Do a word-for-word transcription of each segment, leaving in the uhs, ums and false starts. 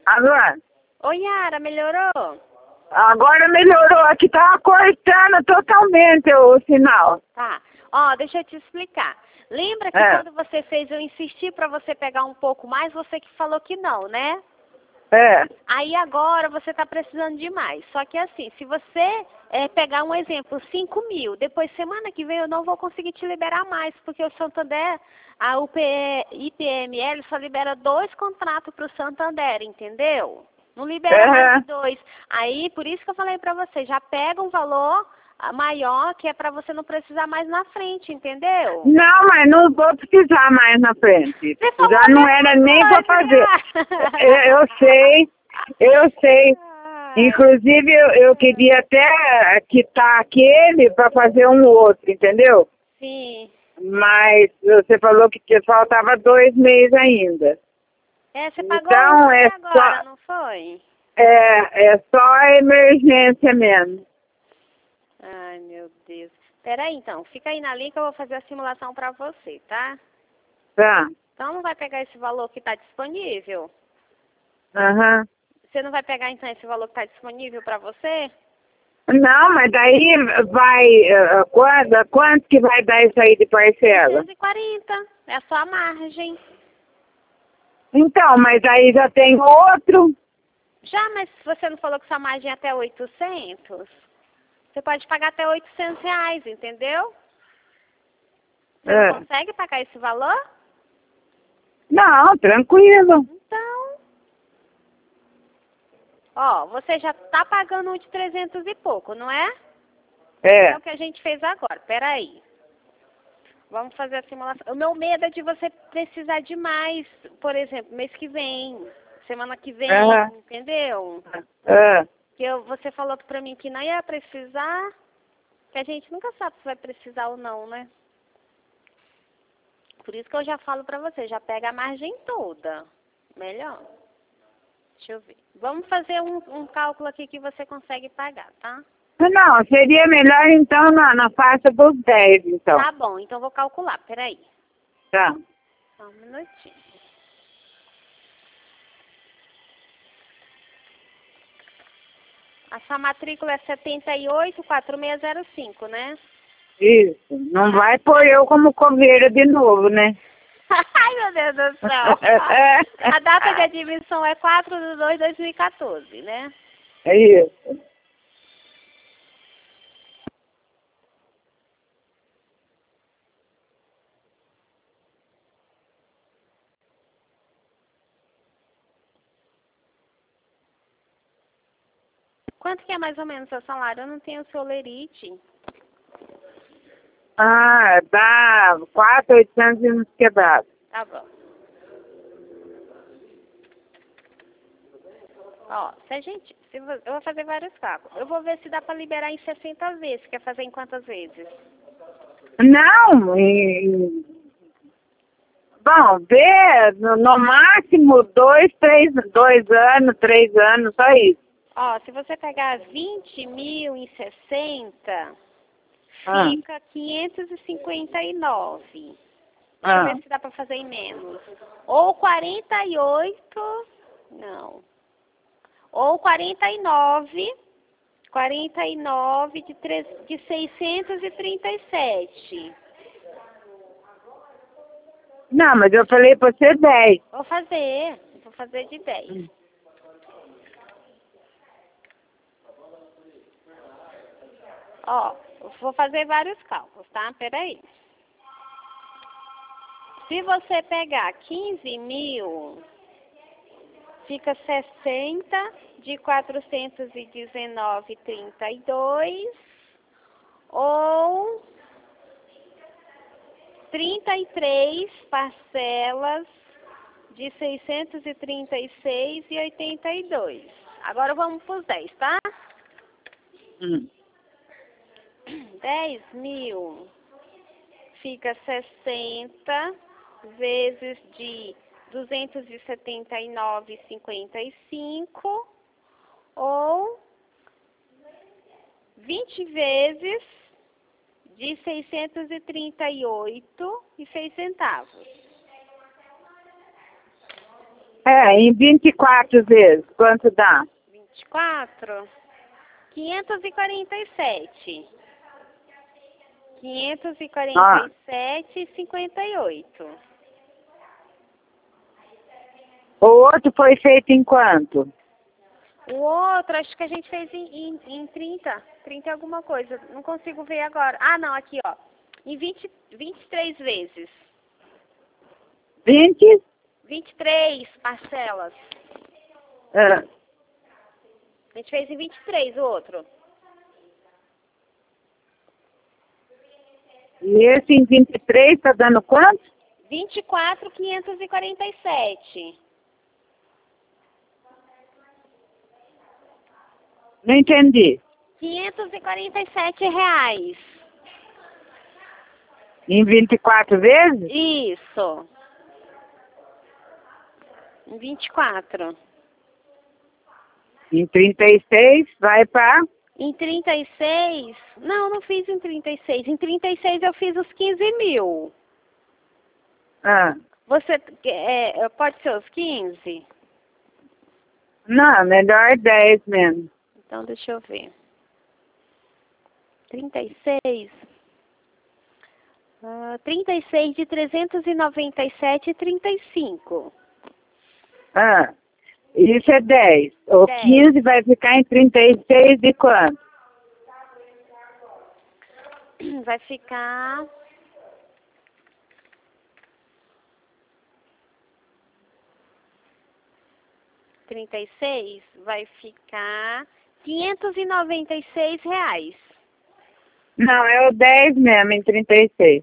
Agora, Oi, Yara, melhorou? agora melhorou. Aqui tava cortando totalmente o sinal. Tá. Ó, deixa eu te explicar. Lembra que É. quando você fez, eu insisti pra você pegar um pouco mais, você que falou que não, né? É. Aí agora você tá precisando de mais. Só que assim, se você é, pegar um exemplo, cinco mil, depois semana que vem eu não vou conseguir te liberar mais, porque o Santander, a U P E, I P M L só libera dois contratos pro Santander, entendeu? Não libera mais É. de dois. Aí, por isso que eu falei pra você, já pega um valor ah, maior, que é pra você não precisar mais na frente, entendeu? Não, mas não vou precisar mais na frente. Você falou Já a não mesma era nem pra coisa, fazer. Eu, Yara. eu sei, eu sei. Ai. Inclusive, eu, eu queria até quitar aquele para fazer um outro, entendeu? Sim. Mas você falou que que faltava dois meses ainda. É, você pagou um Então, até é agora, só, não foi? é, é só emergência mesmo. Ai, meu Deus. Peraí, então. Fica aí na linha que eu vou fazer a simulação pra você, tá? Tá. Então, não vai pegar esse valor que tá disponível? Aham. Você não vai pegar, então, esse valor que tá disponível pra você? Não, mas daí vai... Uh, quando, quanto que vai dar isso aí de parcela? seiscentos e quarenta. É a sua margem. Então, mas aí já tem outro. Já, mas você não falou que sua margem é até oitocentos? Você pode pagar até oitocentos reais, entendeu? Você É. não consegue pagar esse valor? Não, tranquilo. Então... Ó, você já tá pagando um de trezentos e pouco, não é? É É. o que a gente fez agora. Peraí. Vamos fazer a simulação. O meu medo é de você precisar de mais, por exemplo, mês que vem, semana que vem, Aham. entendeu? É. Que eu, você falou pra mim que não ia precisar, que a gente nunca sabe se vai precisar ou não, né? Por isso que eu já falo pra você, já pega a margem toda. Melhor. Deixa eu ver. Vamos fazer um, um cálculo aqui que você consegue pagar, tá? Não, seria melhor então na, na faixa dos dez, então. Tá bom, então eu vou calcular, peraí. Tá. Só um minutinho. A sua matrícula é setenta e oito, quatro seis zero cinco, né? Isso. Não vai pôr eu como coveira de novo, né? Ai, meu Deus do céu. A data de admissão é quatro de dois de dois mil e quatorze, né? É isso. Quanto que é mais ou menos o seu salário? Eu não tenho o seu lerite. Ah, dá quatro, oitocentos e uns quebrados. Tá bom. Ó, se a gente... Se vo- eu vou fazer vários cálculos. Eu vou ver se dá pra liberar em sessenta vezes. Quer fazer em quantas vezes? Não, e... Bom, vê, no, no máximo dois, três, dois anos, três anos, só isso. Ó, se você pegar vinte mil em sessenta, Ah, fica quinhentos e cinquenta e nove. Deixa eu ah. ver se dá pra fazer em menos. Ou quarenta e oito, não. Ou quarenta e nove, quarenta e nove de, três, de seiscentos e trinta e sete. Não, mas eu falei pra você dez. Vou fazer, vou fazer de dez. Ó, eu vou fazer vários cálculos, tá? Peraí. Se você pegar quinze mil, fica sessenta de quatrocentos e dezenove vírgula trinta e dois ou trinta e três parcelas de seiscentos e trinta e seis vírgula oitenta e dois. Agora vamos para os dez, tá? Hum. dez mil fica sessenta vezes de duzentos e setenta e nove vírgula cinquenta e cinco ou vinte vezes de seiscentos e trinta e oito e seis centavos. É, em vinte e quatro vezes, quanto dá? vinte e quatro? quinhentos e quarenta e sete. quinhentos e quarenta e sete e cinquenta e oito. O outro foi feito em quanto? O outro, acho que a gente fez em, em, em trinta. trinta e alguma coisa. Não consigo ver agora. Ah, não, aqui, ó. Em vinte, vinte e três vezes. vinte? vinte e três parcelas. É. A gente fez em vinte e três o outro. E esse em vinte e três tá dando quanto? vinte e quatro, quinhentos e quarenta e sete. Não entendi. quinhentos e quarenta e sete reais. Em vinte e quatro vezes? Isso. Em vinte e quatro. Em trinta e seis vai para... Em trinta e seis... Não, não fiz em trinta e seis. Em trinta e seis eu fiz os quinze mil. Ah. Você é, pode ser os quinze? Não, melhor dez mesmo. Então, deixa eu ver. trinta e seis... Uh, trinta e seis de trezentos e noventa e sete e trinta e cinco. Ah, isso é dez. O dez. quinze vai ficar em trinta e seis de quanto? Vai ficar... trinta e seis vai ficar quinhentos e noventa e seis reais. Não, é o dez mesmo, em trinta e seis.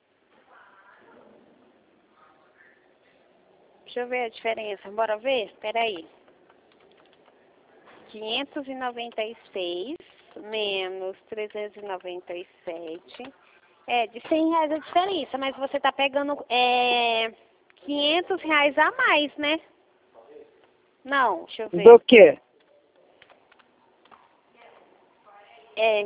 Deixa eu ver a diferença. Bora ver? Espera aí. quinhentos e noventa e seis menos trezentos e noventa e sete. É, de cem reais a diferença, mas você tá pegando é, quinhentos reais a mais, né? Não, deixa eu ver. Do quê? É.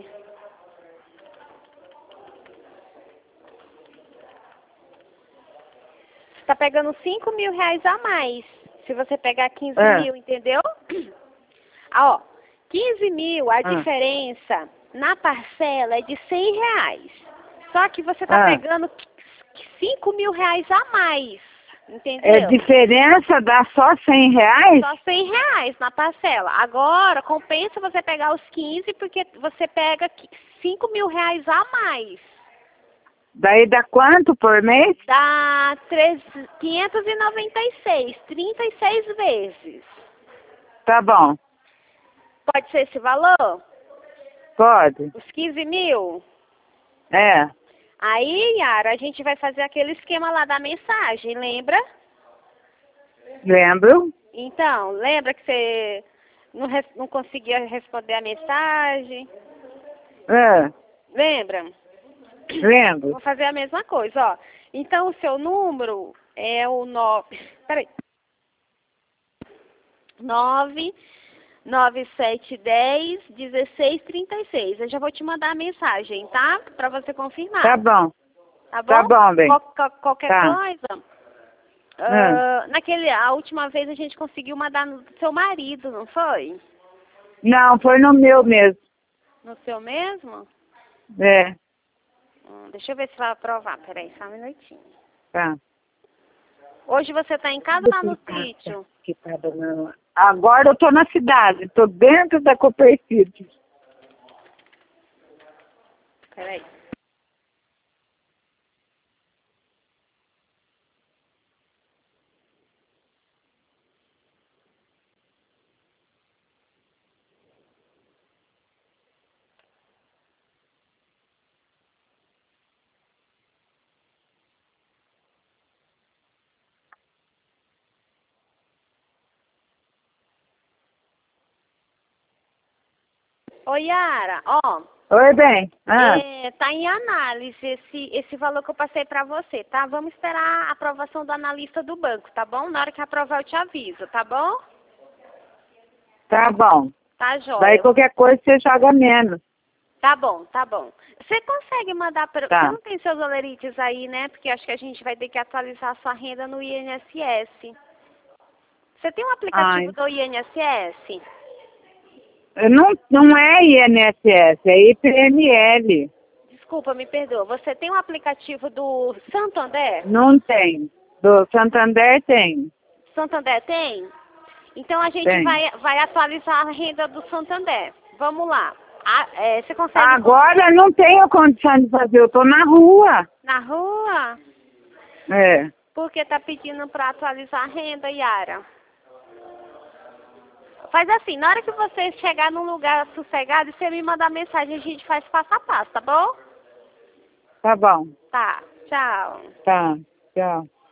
Você tá pegando cinco mil reais a mais. Se você pegar quinze É. mil, entendeu? Ah, ó, quinze mil, a Ah. diferença na parcela é de cem reais. Só que você tá Ah. pegando cinco mil reais a mais. Entendeu? É diferença, dá só cem reais? Só cem reais na parcela. Agora, compensa você pegar os quinze, porque você pega cinco mil reais a mais. Daí dá quanto por mês? Dá quinhentos e noventa e seis, trinta e seis vezes. Tá bom. Pode ser esse valor? Pode. Os quinze mil? É. Aí, Yara, a gente vai fazer aquele esquema lá da mensagem, lembra? Lembro. Então, lembra que você não, res não conseguia responder a mensagem? É. Lembra? Lembro. Vou fazer a mesma coisa, ó. Então, o seu número é o nove... Peraí. nove nove sete dez dezesseis trinta e seis. Eu já vou te mandar a mensagem, tá? Pra você confirmar. Tá bom. Tá bom? Tá bom, bem. Qual, qual, qualquer Tá. coisa... Hum. Uh, naquele, a última vez a gente conseguiu mandar no seu marido, não foi? Não, foi no meu mesmo. No seu mesmo? É. Hum, deixa eu ver se vai aprovar. Peraí, só um minutinho. Tá. Hoje você tá em casa ou lá no sítio? Que tá dando... Agora eu tô na cidade, tô dentro da Coppercity. Peraí. Oi, Yara, ó. Oi, bem. Ah. É, tá em análise esse, esse valor que eu passei pra você, tá? Vamos esperar a aprovação do analista do banco, tá bom? Na hora que aprovar eu te aviso, tá bom? Tá bom. Tá, jóia. Daí qualquer coisa você joga menos. Tá bom, tá bom. Você consegue mandar para... Tá. Você não tem seus olerites aí, né? Porque acho que a gente vai ter que atualizar a sua renda no I N S S. Você tem um aplicativo Ai. do I N S S? Não, não é I N S S, é I P M L. Desculpa, me perdoa. Você tem um aplicativo do Santander? Não tem. Do Santander tem. Santander tem? Então a gente Tem. vai, vai atualizar a renda do Santander. Vamos lá. Ah, é, você consegue... Agora não tenho condição de fazer, eu tô na rua. Na rua? É. Porque tá pedindo para atualizar a renda, Yara. Faz assim, na hora que você chegar num lugar sossegado, você me manda mensagem, a gente faz passo a passo, tá bom? Tá bom. Tá, tchau. Tá. Tchau.